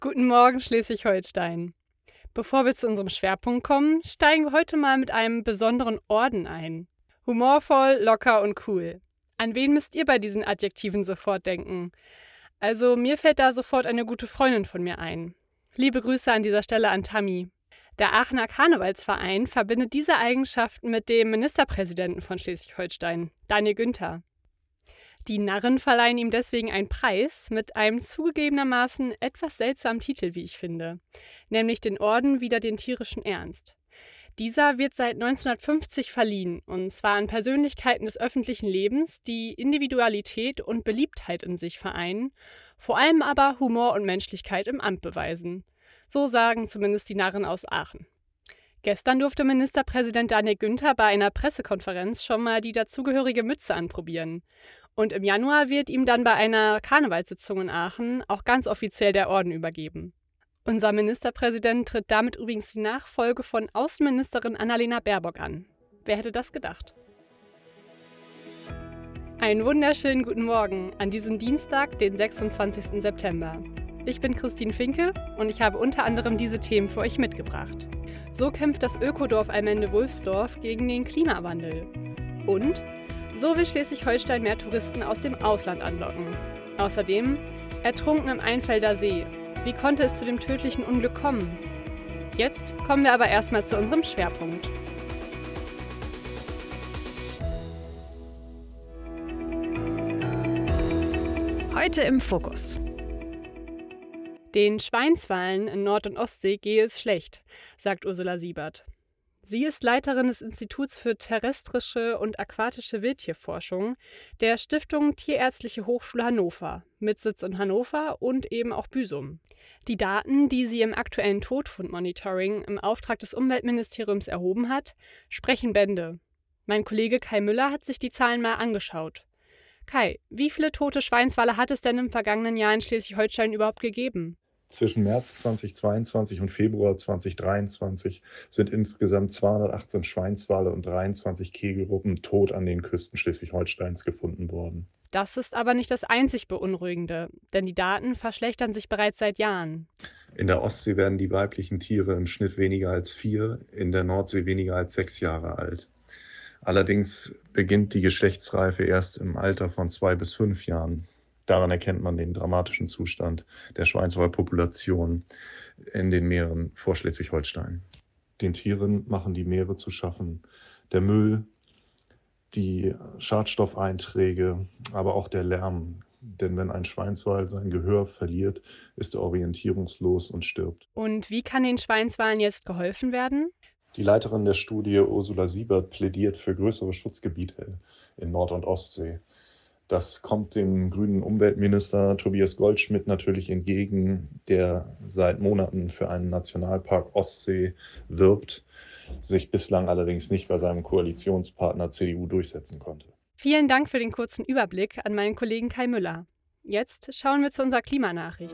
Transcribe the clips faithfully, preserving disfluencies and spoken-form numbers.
Guten Morgen, Schleswig-Holstein. Bevor wir zu unserem Schwerpunkt kommen, steigen wir heute mal mit einem besonderen Orden ein. Humorvoll, locker und cool. An wen müsst ihr bei diesen Adjektiven sofort denken? Also mir fällt da sofort eine gute Freundin von mir ein. Liebe Grüße an dieser Stelle an Tammy. Der Aachener Karnevalsverein verbindet diese Eigenschaften mit dem Ministerpräsidenten von Schleswig-Holstein, Daniel Günther. Die Narren verleihen ihm deswegen einen Preis mit einem zugegebenermaßen etwas seltsamen Titel, wie ich finde, nämlich den Orden wider den tierischen Ernst. Dieser wird seit neunzehnhundertfünfzig verliehen, und zwar an Persönlichkeiten des öffentlichen Lebens, die Individualität und Beliebtheit in sich vereinen, vor allem aber Humor und Menschlichkeit im Amt beweisen. So sagen zumindest die Narren aus Aachen. Gestern durfte Ministerpräsident Daniel Günther bei einer Pressekonferenz schon mal die dazugehörige Mütze anprobieren. Und im Januar wird ihm dann bei einer Karnevalssitzung in Aachen auch ganz offiziell der Orden übergeben. Unser Ministerpräsident tritt damit übrigens die Nachfolge von Außenministerin Annalena Baerbock an. Wer hätte das gedacht? Einen wunderschönen guten Morgen an diesem Dienstag, den sechsundzwanzigsten September. Ich bin Christine Finke und ich habe unter anderem diese Themen für euch mitgebracht. So kämpft das Ökodorf Allmende-Wulfsdorf gegen den Klimawandel. Und so will Schleswig-Holstein mehr Touristen aus dem Ausland anlocken. Außerdem ertrunken im Einfelder See. Wie konnte es zu dem tödlichen Unglück kommen? Jetzt kommen wir aber erstmal zu unserem Schwerpunkt. Heute im Fokus. Den Schweinswalen in Nord- und Ostsee gehe es schlecht, sagt Ursula Siebert. Sie ist Leiterin des Instituts für terrestrische und aquatische Wildtierforschung der Stiftung Tierärztliche Hochschule Hannover mit Sitz in Hannover und eben auch Büsum. Die Daten, die sie im aktuellen Todfundmonitoring im Auftrag des Umweltministeriums erhoben hat, sprechen Bände. Mein Kollege Kai Müller hat sich die Zahlen mal angeschaut. Kai, wie viele tote Schweinswale hat es denn im vergangenen Jahr in Schleswig-Holstein überhaupt gegeben? Zwischen März zweitausendzweiundzwanzig und Februar zweitausenddreiundzwanzig sind insgesamt zweihundertachtzehn Schweinswale und dreiundzwanzig Kegelruppen tot an den Küsten Schleswig-Holsteins gefunden worden. Das ist aber nicht das einzig Beunruhigende, denn die Daten verschlechtern sich bereits seit Jahren. In der Ostsee werden die weiblichen Tiere im Schnitt weniger als vier, in der Nordsee weniger als sechs Jahre alt. Allerdings beginnt die Geschlechtsreife erst im Alter von zwei bis fünf Jahren. Daran erkennt man den dramatischen Zustand der Schweinswalpopulation in den Meeren vor Schleswig-Holstein. Den Tieren machen die Meere zu schaffen. Der Müll, die Schadstoffeinträge, aber auch der Lärm. Denn wenn ein Schweinswal sein Gehör verliert, ist er orientierungslos und stirbt. Und wie kann den Schweinswalen jetzt geholfen werden? Die Leiterin der Studie Ursula Siebert plädiert für größere Schutzgebiete in Nord- und Ostsee. Das kommt dem grünen Umweltminister Tobias Goldschmidt natürlich entgegen, der seit Monaten für einen Nationalpark Ostsee wirbt, sich bislang allerdings nicht bei seinem Koalitionspartner C D U durchsetzen konnte. Vielen Dank für den kurzen Überblick an meinen Kollegen Kai Müller. Jetzt schauen wir zu unserer Klimanachricht.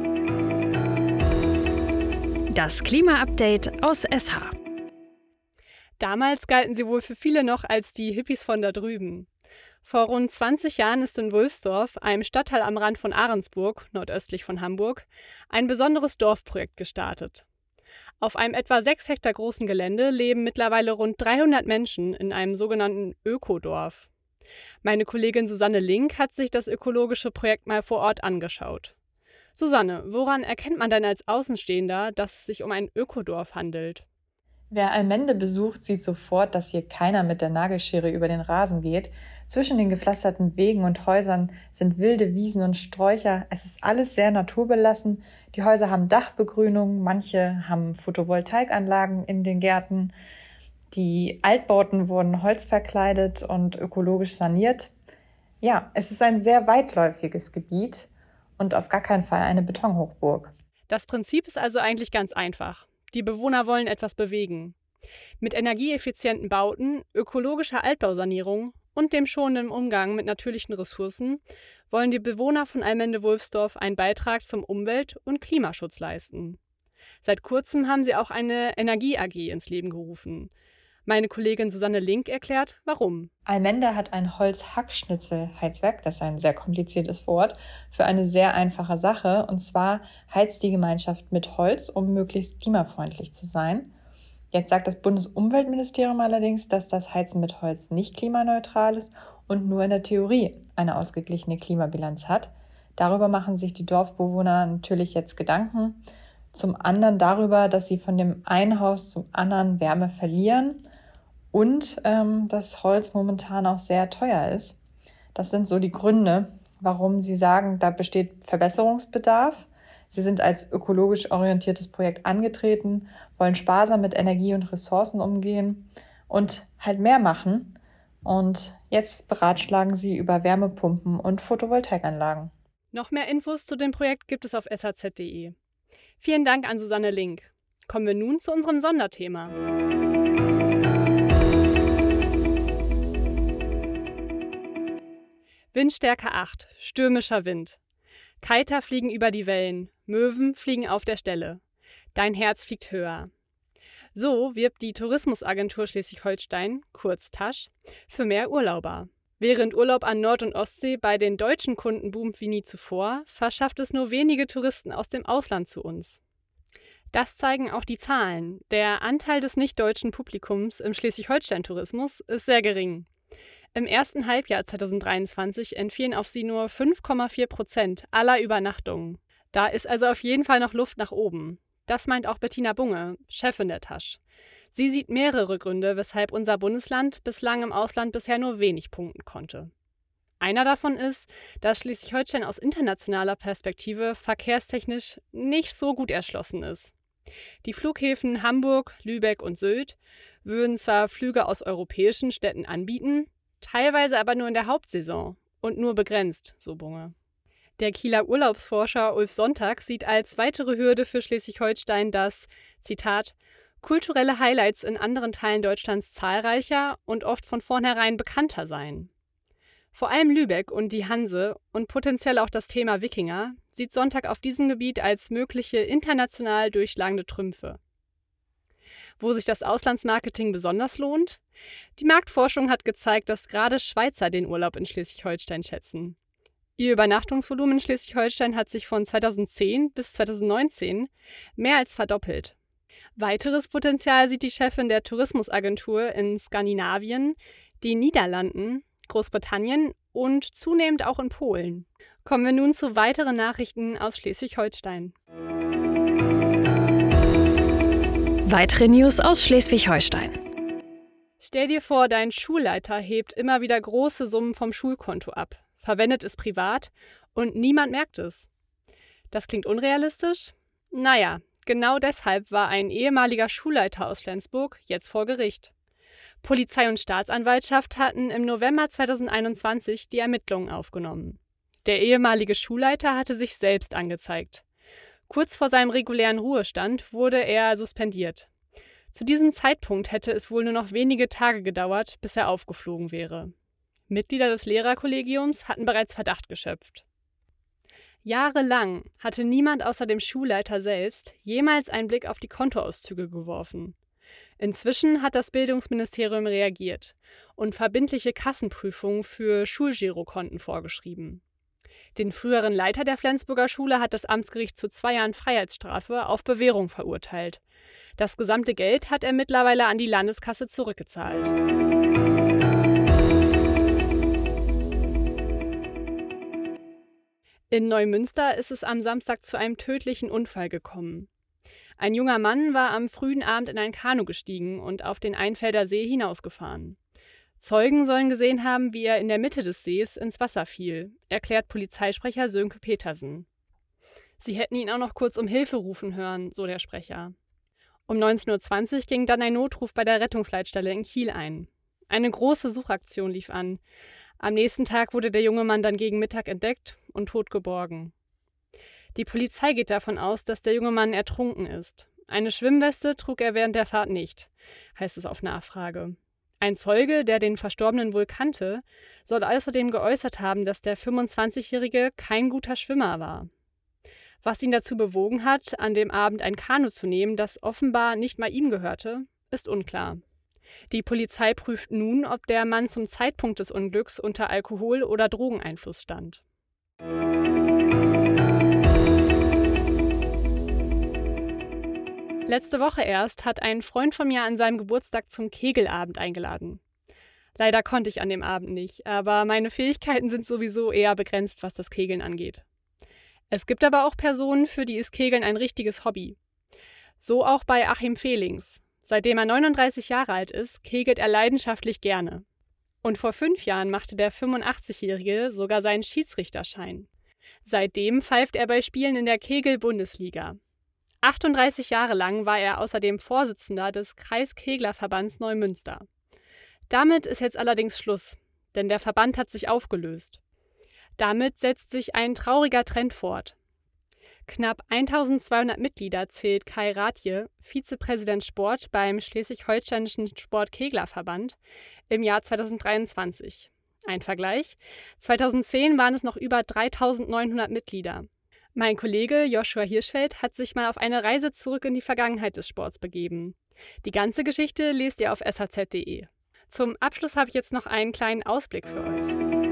Das Klima-Update aus S H. Damals galten sie wohl für viele noch als die Hippies von da drüben. Vor rund zwanzig Jahren ist in Wulfsdorf, einem Stadtteil am Rand von Ahrensburg, nordöstlich von Hamburg, ein besonderes Dorfprojekt gestartet. Auf einem etwa sechs Hektar großen Gelände leben mittlerweile rund dreihundert Menschen in einem sogenannten Ökodorf. Meine Kollegin Susanne Link hat sich das ökologische Projekt mal vor Ort angeschaut. Susanne, woran erkennt man denn als Außenstehender, dass es sich um ein Ökodorf handelt? Wer Allmende besucht, sieht sofort, dass hier keiner mit der Nagelschere über den Rasen geht. Zwischen den gepflasterten Wegen und Häusern sind wilde Wiesen und Sträucher. Es ist alles sehr naturbelassen. Die Häuser haben Dachbegrünung, manche haben Photovoltaikanlagen in den Gärten. Die Altbauten wurden holzverkleidet und ökologisch saniert. Ja, es ist ein sehr weitläufiges Gebiet und auf gar keinen Fall eine Betonhochburg. Das Prinzip ist also eigentlich ganz einfach. Die Bewohner wollen etwas bewegen. Mit energieeffizienten Bauten, ökologischer Altbausanierung und dem schonenden Umgang mit natürlichen Ressourcen wollen die Bewohner von Allmende-Wulfsdorf einen Beitrag zum Umwelt- und Klimaschutz leisten. Seit kurzem haben sie auch eine Energie-A G ins Leben gerufen. Meine Kollegin Susanne Link erklärt, warum. Allmende hat ein Holzhackschnitzelheizwerk, das ist ein sehr kompliziertes Wort, für eine sehr einfache Sache. Und zwar heizt die Gemeinschaft mit Holz, um möglichst klimafreundlich zu sein. Jetzt sagt das Bundesumweltministerium allerdings, dass das Heizen mit Holz nicht klimaneutral ist und nur in der Theorie eine ausgeglichene Klimabilanz hat. Darüber machen sich die Dorfbewohner natürlich jetzt Gedanken. Zum anderen darüber, dass sie von dem einen Haus zum anderen Wärme verlieren und ähm, dass Holz momentan auch sehr teuer ist. Das sind so die Gründe, warum sie sagen, da besteht Verbesserungsbedarf. Sie sind als ökologisch orientiertes Projekt angetreten, wollen sparsam mit Energie und Ressourcen umgehen und halt mehr machen. Und jetzt beratschlagen sie über Wärmepumpen und Photovoltaikanlagen. Noch mehr Infos zu dem Projekt gibt es auf s h z punkt d e. Vielen Dank an Susanne Link. Kommen wir nun zu unserem Sonderthema. Windstärke acht, stürmischer Wind. Kiter fliegen über die Wellen, Möwen fliegen auf der Stelle. Dein Herz fliegt höher. So wirbt die Tourismusagentur Schleswig-Holstein, kurz T A Sch, für mehr Urlauber. Während Urlaub an Nord- und Ostsee bei den deutschen Kunden boomt wie nie zuvor, verschafft es nur wenige Touristen aus dem Ausland zu uns. Das zeigen auch die Zahlen. Der Anteil des nicht-deutschen Publikums im Schleswig-Holstein-Tourismus ist sehr gering. Im ersten Halbjahr zweitausenddreiundzwanzig entfielen auf sie nur fünf Komma vier Prozent aller Übernachtungen. Da ist also auf jeden Fall noch Luft nach oben. Das meint auch Bettina Bunge, Chefin der T A Sch. Sie sieht mehrere Gründe, weshalb unser Bundesland bislang im Ausland bisher nur wenig punkten konnte. Einer davon ist, dass Schleswig-Holstein aus internationaler Perspektive verkehrstechnisch nicht so gut erschlossen ist. Die Flughäfen Hamburg, Lübeck und Sylt würden zwar Flüge aus europäischen Städten anbieten, teilweise aber nur in der Hauptsaison und nur begrenzt, so Bunge. Der Kieler Urlaubsforscher Ulf Sonntag sieht als weitere Hürde für Schleswig-Holstein, dass, Zitat, kulturelle Highlights in anderen Teilen Deutschlands zahlreicher und oft von vornherein bekannter seien. Vor allem Lübeck und die Hanse und potenziell auch das Thema Wikinger sieht Sonntag auf diesem Gebiet als mögliche international durchschlagende Trümpfe. Wo sich das Auslandsmarketing besonders lohnt? Die Marktforschung hat gezeigt, dass gerade Schweizer den Urlaub in Schleswig-Holstein schätzen. Ihr Übernachtungsvolumen in Schleswig-Holstein hat sich von zweitausendzehn bis zweitausendneunzehn mehr als verdoppelt. Weiteres Potenzial sieht die Chefin der Tourismusagentur in Skandinavien, den Niederlanden, Großbritannien und zunehmend auch in Polen. Kommen wir nun zu weiteren Nachrichten aus Schleswig-Holstein. Weitere News aus Schleswig-Holstein. Stell dir vor, dein Schulleiter hebt immer wieder große Summen vom Schulkonto ab, verwendet es privat und niemand merkt es. Das klingt unrealistisch? Naja, genau deshalb war ein ehemaliger Schulleiter aus Flensburg jetzt vor Gericht. Polizei und Staatsanwaltschaft hatten im November zweitausendeinundzwanzig die Ermittlungen aufgenommen. Der ehemalige Schulleiter hatte sich selbst angezeigt. Kurz vor seinem regulären Ruhestand wurde er suspendiert. Zu diesem Zeitpunkt hätte es wohl nur noch wenige Tage gedauert, bis er aufgeflogen wäre. Mitglieder des Lehrerkollegiums hatten bereits Verdacht geschöpft. Jahrelang hatte niemand außer dem Schulleiter selbst jemals einen Blick auf die Kontoauszüge geworfen. Inzwischen hat das Bildungsministerium reagiert und verbindliche Kassenprüfungen für Schulgirokonten vorgeschrieben. Den früheren Leiter der Flensburger Schule hat das Amtsgericht zu zwei Jahren Freiheitsstrafe auf Bewährung verurteilt. Das gesamte Geld hat er mittlerweile an die Landeskasse zurückgezahlt. In Neumünster ist es am Samstag zu einem tödlichen Unfall gekommen. Ein junger Mann war am frühen Abend in ein Kanu gestiegen und auf den Einfelder See hinausgefahren. Zeugen sollen gesehen haben, wie er in der Mitte des Sees ins Wasser fiel, erklärt Polizeisprecher Sönke Petersen. Sie hätten ihn auch noch kurz um Hilfe rufen hören, so der Sprecher. Um neunzehn Uhr zwanzig ging dann ein Notruf bei der Rettungsleitstelle in Kiel ein. Eine große Suchaktion lief an. Am nächsten Tag wurde der junge Mann dann gegen Mittag entdeckt und tot geborgen. Die Polizei geht davon aus, dass der junge Mann ertrunken ist. Eine Schwimmweste trug er während der Fahrt nicht, heißt es auf Nachfrage. Ein Zeuge, der den Verstorbenen wohl kannte, soll außerdem geäußert haben, dass der fünfundzwanzigjährige kein guter Schwimmer war. Was ihn dazu bewogen hat, an dem Abend ein Kanu zu nehmen, das offenbar nicht mal ihm gehörte, ist unklar. Die Polizei prüft nun, ob der Mann zum Zeitpunkt des Unglücks unter Alkohol- oder Drogeneinfluss stand. Letzte Woche erst hat ein Freund von mir an seinem Geburtstag zum Kegelabend eingeladen. Leider konnte ich an dem Abend nicht, aber meine Fähigkeiten sind sowieso eher begrenzt, was das Kegeln angeht. Es gibt aber auch Personen, für die ist Kegeln ein richtiges Hobby. So auch bei Achim Fehlings. Seitdem er neununddreißig Jahre alt ist, kegelt er leidenschaftlich gerne. Und vor fünf Jahren machte der fünfundachtzigjährige sogar seinen Schiedsrichterschein. Seitdem pfeift er bei Spielen in der Kegel-Bundesliga. achtunddreißig Jahre lang war er außerdem Vorsitzender des Kreiskeglerverbands Neumünster. Damit ist jetzt allerdings Schluss, denn der Verband hat sich aufgelöst. Damit setzt sich ein trauriger Trend fort. Knapp eintausendzweihundert Mitglieder zählt Kai Rathje, Vizepräsident Sport beim Schleswig-Holsteinischen Sport-Kegler-Verband, im Jahr zweitausenddreiundzwanzig. Ein Vergleich: zweitausendzehn waren es noch über dreitausendneunhundert Mitglieder. Mein Kollege Joshua Hirschfeld hat sich mal auf eine Reise zurück in die Vergangenheit des Sports begeben. Die ganze Geschichte lest ihr auf s h z punkt d e. Zum Abschluss habe ich jetzt noch einen kleinen Ausblick für euch.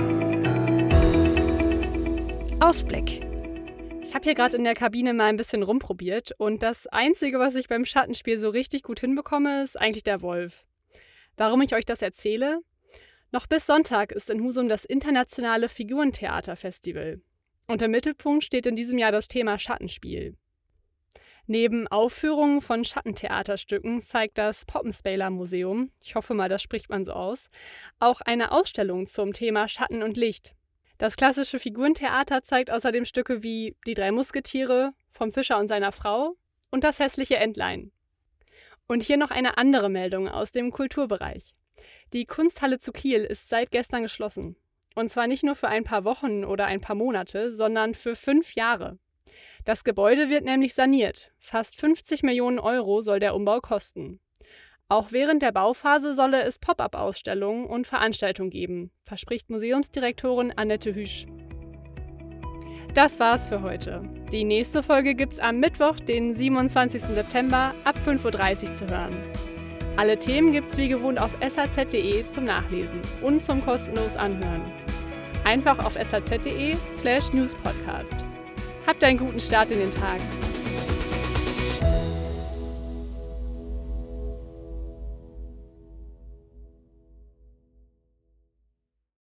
Ausblick. Ich habe hier gerade in der Kabine mal ein bisschen rumprobiert und das Einzige, was ich beim Schattenspiel so richtig gut hinbekomme, ist eigentlich der Wolf. Warum ich euch das erzähle? Noch bis Sonntag ist in Husum das internationale Figurentheaterfestival. Und im Mittelpunkt steht in diesem Jahr das Thema Schattenspiel. Neben Aufführungen von Schattentheaterstücken zeigt das Poppenspaler Museum, ich hoffe mal, das spricht man so aus, auch eine Ausstellung zum Thema Schatten und Licht. Das klassische Figurentheater zeigt außerdem Stücke wie Die drei Musketiere, Vom Fischer und seiner Frau und Das hässliche Entlein. Und hier noch eine andere Meldung aus dem Kulturbereich. Die Kunsthalle zu Kiel ist seit gestern geschlossen. Und zwar nicht nur für ein paar Wochen oder ein paar Monate, sondern für fünf Jahre. Das Gebäude wird nämlich saniert. Fast fünfzig Millionen Euro soll der Umbau kosten. Auch während der Bauphase solle es Pop-up-Ausstellungen und Veranstaltungen geben, verspricht Museumsdirektorin Annette Hüsch. Das war's für heute. Die nächste Folge gibt's am Mittwoch, den siebenundzwanzigsten September ab fünf Uhr dreißig zu hören. Alle Themen gibt's wie gewohnt auf s h z punkt d e zum Nachlesen und zum kostenlos Anhören. Einfach auf s h z punkt d e slash newspodcast. Habt einen guten Start in den Tag.